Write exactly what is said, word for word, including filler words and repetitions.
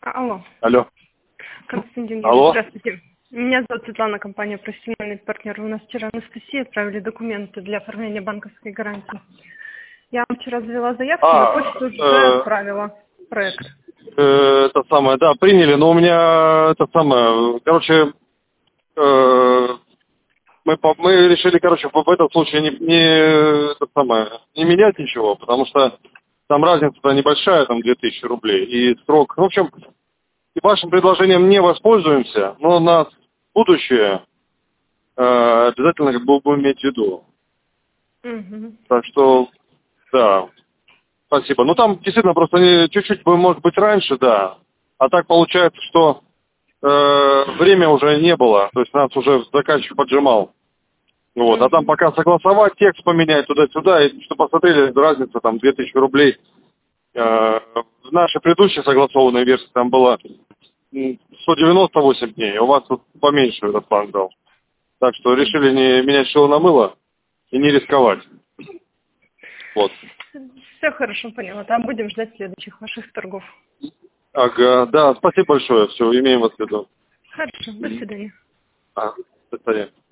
Алло. Алло. Константин Юрьевич, Алло. здравствуйте. Меня зовут Светлана, компания «Профессиональный партнер». У нас вчера Анастасия отправили документы для оформления банковской гарантии. Я вам вчера завела заявку, А, на почту уже э, отправила проект. э, это самое, да, приняли, но у меня это самое, короче, э, мы, по- мы решили, короче, в этом случае не, не, это самое, не менять ничего, потому что там разница-то небольшая, там две тысячи рублей, и срок, в общем, и вашим предложением не воспользуемся, но на будущее э, обязательно как бы будем иметь в виду. Угу. Так что, да, спасибо. Ну там действительно просто не- чуть-чуть, бы, может быть, раньше, да. А так получается, что э, время уже не было, то есть нас уже заказчик поджимал. Вот. А там Угу. пока согласовать, текст поменять туда-сюда, и что посмотрели, разница там две тысячи рублей. Э, в нашей предыдущей согласованной версии там было м, сто девяносто восемь дней, а у вас тут поменьше этот план дал. Так что решили не менять шило на мыло и не рисковать. Вот. Все хорошо, поняла. Там будем ждать следующих ваших торгов. Ага, да, спасибо большое, все, имеем вас в виду. Хорошо, до свидания. А, до свидания.